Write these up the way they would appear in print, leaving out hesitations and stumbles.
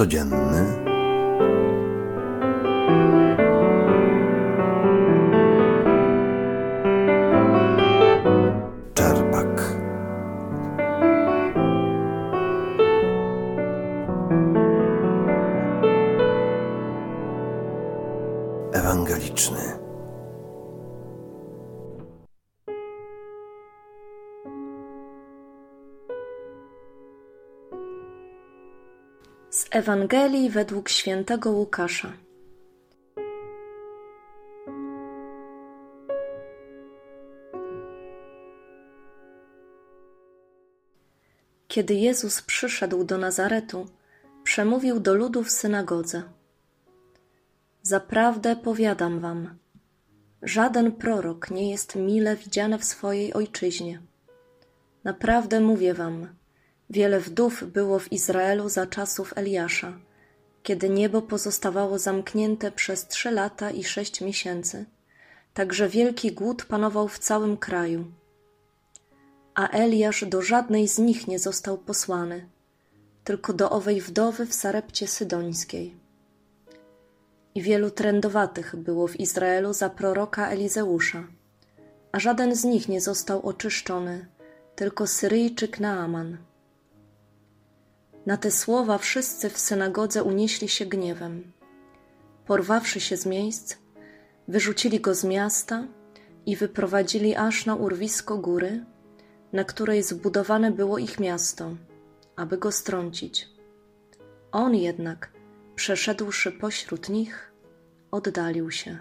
codzienny. Czerpak. Ewangeliczny. Z Ewangelii według świętego Łukasza. Kiedy Jezus przyszedł do Nazaretu, przemówił do ludu w synagodze: Zaprawdę powiadam wam, żaden prorok nie jest mile widziany w swojej ojczyźnie. Naprawdę mówię wam, wiele wdów było w Izraelu za czasów Eliasza, kiedy niebo pozostawało zamknięte przez 3 lata i 6 miesięcy, tak że wielki głód panował w całym kraju. A Eliasz do żadnej z nich nie został posłany, tylko do owej wdowy w Sarepcie Sydońskiej. I wielu trędowatych było w Izraelu za proroka Elizeusza, a żaden z nich nie został oczyszczony, tylko Syryjczyk Naaman. Na te słowa wszyscy w synagodze unieśli się gniewem. Porwawszy się z miejsc, wyrzucili go z miasta i wyprowadzili aż na urwisko góry, na której zbudowane było ich miasto, aby go strącić. On jednak, przeszedłszy pośród nich, oddalił się.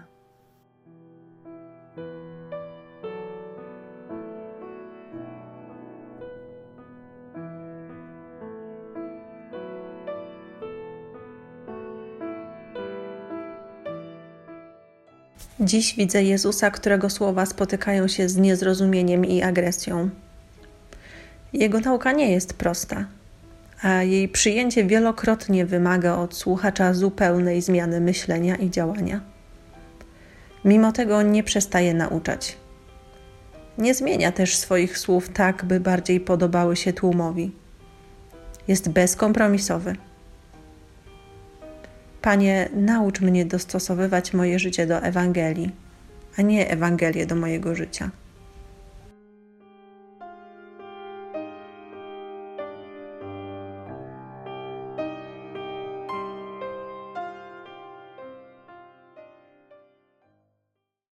Dziś widzę Jezusa, którego słowa spotykają się z niezrozumieniem i agresją. Jego nauka nie jest prosta, a jej przyjęcie wielokrotnie wymaga od słuchacza zupełnej zmiany myślenia i działania. Mimo tego nie przestaje nauczać. Nie zmienia też swoich słów tak, by bardziej podobały się tłumowi. Jest bezkompromisowy. Panie, naucz mnie dostosowywać moje życie do Ewangelii, a nie Ewangelię do mojego życia.